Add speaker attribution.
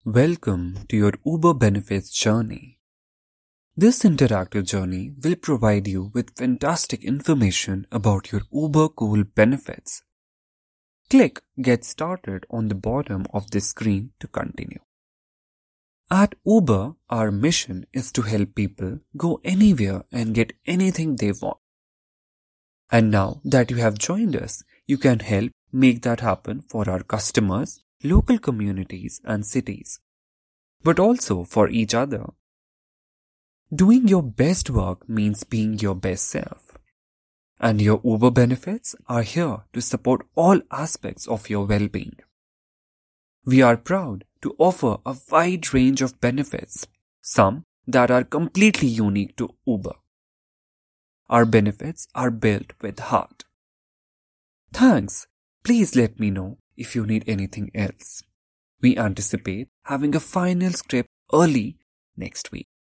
Speaker 1: Welcome to your Uber benefits journey. This interactive journey will provide you with fantastic information about your Uber Cool benefits. Click Get Started on the bottom of this screen to continue. At Uber, our mission is to help people go anywhere and get anything they want. And now that you have joined us, you can help make that happen for our customers, local communities and cities, but also for each other. Doing your best work means being your best self. And your Uber benefits are here to support all aspects of your well-being. We are proud to offer a wide range of benefits, some that are completely unique to Uber. Our benefits are built with heart. Thanks. Please let me know if you need anything else. We anticipate having a final script early next week.